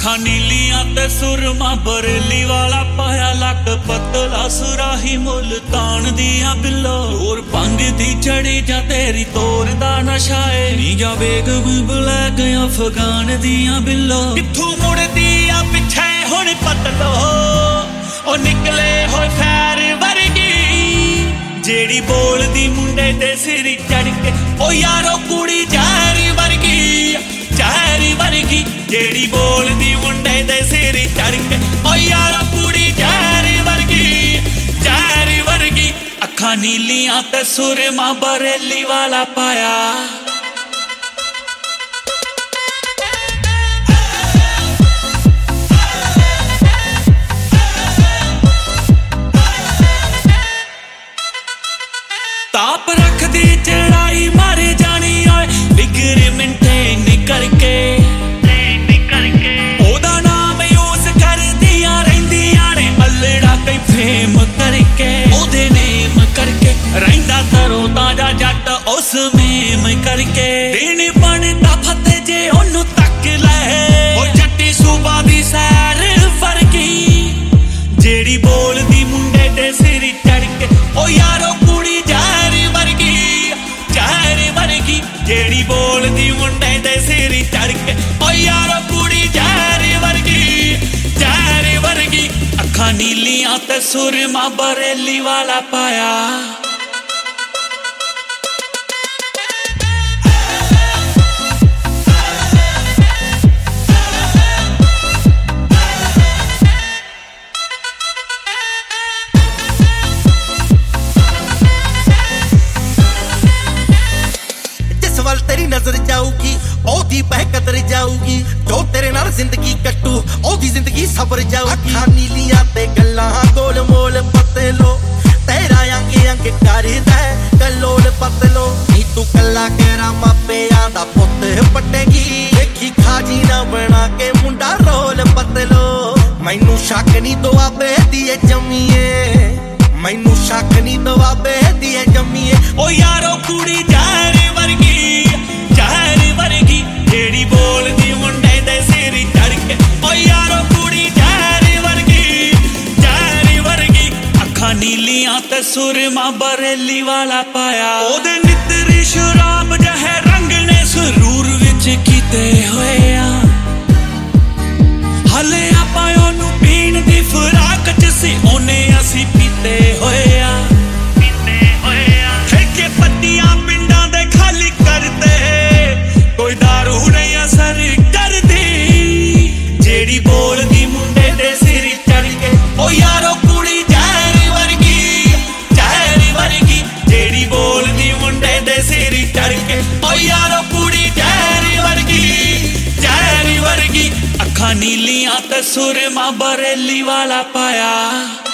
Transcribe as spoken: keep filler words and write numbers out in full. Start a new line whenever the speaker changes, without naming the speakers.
ਅੱਖਾਂ ਨੀਲੀਆਂ ਤੇ ਸੁਰਮਾ ਬਰੇਲੀ ਵਾਲਾ ਪਾਇਆ ਲੱਕ ਪਤਲਾ ਸੁਰਾਹੀ ਮੁਲਤਾਨ ਦੀਆਂ ਬਿੱਲੋ ਹੋਰ ਪੰਗ ਦੀ ਚੜੀ ਜਾਂ ਤੇਰੀ ਤੋਰ ਦਾ ਨਸ਼ਾ ਏ ਨੀ ਜਾ ਵੇਗ ਬਲੈਕ ਅਫਗਾਨ ਦੀਆਂ ਬਿੱਲੋ ਕਿੱਥੋਂ ਮੁੜਦੀ ਆ ਪਿੱਛੇ ਹੁਣ ਪਤਲੋ ਉਹ ਨਿਕਲੇ ਹੋਏ ਫੈਰ ਵਰਗੀ ਜਿਹੜੀ ਬੋਲਦੀ ਮੁੰਡੇ ਦੇ ਸਿਰ ਚੜ ਕੇ ਉਹ ਯਾਰੋ ਕੁੜੀ ਜ਼ਹਿਰ ਵਰਗੀ ਜ਼ਹਿਰ ਵਰਗੀ ਜਿਹੜੀ ਬੋਲਦੀ ਮੁੰਡੇ ਦੇ ਸਿਰ ਚੜ ਕੇ ਉਹ ਯਾਰੋ ਕੁੜੀ ਜ਼ਹਿਰ ਵਰਗੀ ਜ਼ਹਿਰ ਵਰਗੀ ਅੱਖਾਂ ਨੀਲੀਆਂ ਤੇ ਸੁਰਮਾ ਬਰੇਲੀ ਵਾਲਾ ਪਾਇਆ ਤਾਪ ਰੱਖਦੀ ਚੜਾਈ ਮਰ ਜਾਣੀ ਓਏ ਵਿਗਰੇ ਮੇਨਟੇਨ ਕਰਕੇ ਉਹਦਾ ਨਾਮ ਯੂਜ਼ ਕਰਦੀਆਂ ਰਹਿੰਦੀਆਂ ਨੇ ਅਲੜਾ ਕਈ ਫੇਮ ਕਰਕੇ ਉਹਦੇ ਨੇਮ ਕਰਕੇ ਰਹਿੰਦਾ ਤਰੋ ਤਾਜਾ ਜੱਟ ਉਸ ਮੇਮ ਕਰਕੇ ਦਿਨ ਬਣਦਾ ਫਤੇ ਜੇ ਉਹਨੂੰ ਤੱਕ ਲੈ ਉਹ ਜੱਟੀ ਸੂਬਾ ਦੀ ਸੈਰ ਵਰਗੀ ਜਿਹੜੀ ਬੋਲਦੀ ਮੁੰਡੇ ਦੇ ਸਿਰ ਚੜ ਕੇ ਉਹ ਯਾਰੋ ਕੁੜੀ ਜਿਹੜੀ ਬੋਲਦੀ ਮੁੰਡੇ ਦੇ ਸਿਰ ਚੜ ਕੇ ਓ ਯਾਰੋ ਕੁੜੀ ਜ਼ਹਿਰ ਵਰਗੀ ਜ਼ਹਿਰ ਵਰਗੀ ਅੱਖਾਂ ਨੀਲੀਆਂ ਤੇ ਸੁਰਮਾ ਬਰੇਲੀ ਵਾਲਾ ਪਾਇਆ
तेरी नजर जाऊगी ओदी बह कदर जाऊगी जो तेरे नाल जिंदगी कट्टू ओदी जिंदगी सबर जाऊगी अखां नीलियां ते गल्लां गोल मोल पतलो तेरा अंग अंग करदा कलोल पतलो नी तू कल्ला केरा मापियां दा पुੱਤ पटेगी देखी खाजी ना बना के मुंडा रोल पतलो मैनू शक नी दुआबे दिए जम्मीए मैनू शक नी दुआबे दिए जम्मीए ओ यारो कुड़ी ਜ਼ਹਿਰ ਵਰਗੀ ਜ਼ਹਿਰ ਵਰਗੀ ਜਿਹੜੀ ਬੋਲਦੀ ਮੁੰਡੇ ਦੇ ਸਿਰ ਚੜ ਕੇ ਓ ਯਾਰੋ ਕੁੜੀ ਜ਼ਹਿਰ ਵਰਗੀ ਜ਼ਹਿਰ ਵਰਗੀ ਅੱਖਾਂ ਨੀਲੀਆਂ ਤੇ ਸੁਰਮਾ ਬਰੇਲੀ ਵਾਲਾ ਪਾਇਆ ਉਹਦੇ ਨਿੱਤਰੀ ਸ਼ਰਾਬ ਜਿਹੇ ਰੰਗ ਨੇ ਸਰੂਰ ਵਿੱਚ ਕੀਤੇ ਹੋਏ ਆ ਹਲੇ ਆਪਾਂ ਉਹਨੂੰ ਪੀਣ ਦੀ ਫਰਾਕ ਚ ਸੀ ਉਹਨੇ ਅਸੀਂ ਪੀਤੇ ਹੋਏ ਆ ਪੀਤੇ ਹੋਏ ਆ ਠੇਕੇ ਪੱਤੀਆਂ ਪਿੰਡਾਂ ਦੇ ਖਾਲੀ ਕਰਦੇ ਕੋਈ ਦਾਰੂ ਨਹੀਂ ਅਸਰ ਕਰਦੀ ਜਿਹੜੀ ਬੋਲਦੀ ਮੁੰਡੇ ਦੇ ਸਿਰ ਚੜ ਕੇ ਓ ਯਾਰੋ ਕੁੜੀ ਜ਼ਹਿਰ ਵਰਗੀ ਜ਼ਹਿਰ ਵਰਗੀ ਜਿਹੜੀ ਬੋਲਦੀ ਮੁੰਡੇ ਦੇ ਸਿਰ ਚੜ ਕੇ ਓ ਯਾਰੋ ਕੁੜੀ ਜ਼ਹਿਰ ਵਰਗੀ ਜ਼ਹਿਰ ਵਰਗੀ ਅੱਖਾਂ ਨੀਲੀਆਂ ਤੇ ਸੁਰਮਾ ਬਰੇਲੀ ਵਾਲਾ ਪਾਇਆ